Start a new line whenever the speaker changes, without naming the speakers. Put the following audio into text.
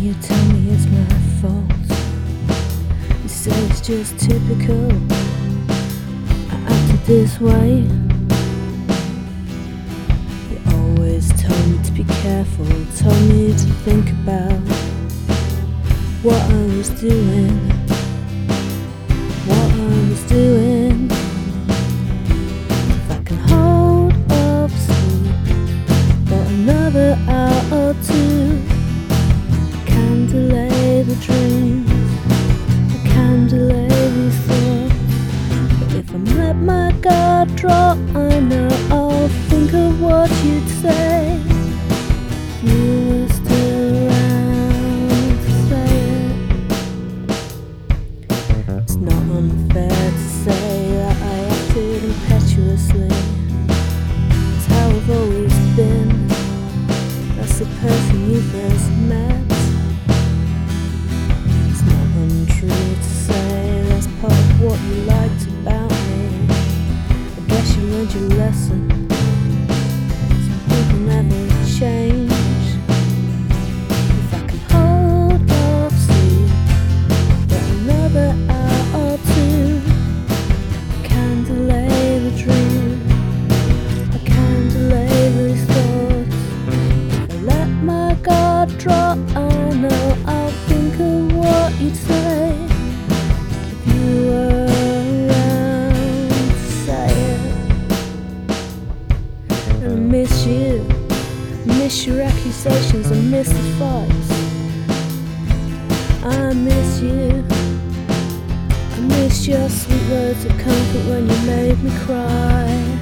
you tell me it's my fault. You say it's just typical, I acted this way. You always told me to be careful, told me to think about what I was doing, what I was doing. If I can hold up sleep for another hour or two, I can delay the dreams, I can delay these thoughts. But if I'm let my guard drop, I know I'll think of what you'd say if you were still around to say it. It's not unfair to say that I acted impetuously. It's how I've always been. That's the person you first met. It's not untrue to say that's part of what you liked about me. I guess you learned your lesson. Some people never change. If I can hold off sleep for another hour or two, I can delay the dream, I can delay these thoughts. If I let my guard drop, I know I'll think of what you'd say if you were around to say it. And I miss you, I miss your accusations, I miss the fights. I miss you, I miss your sweet words of comfort when you made me cry.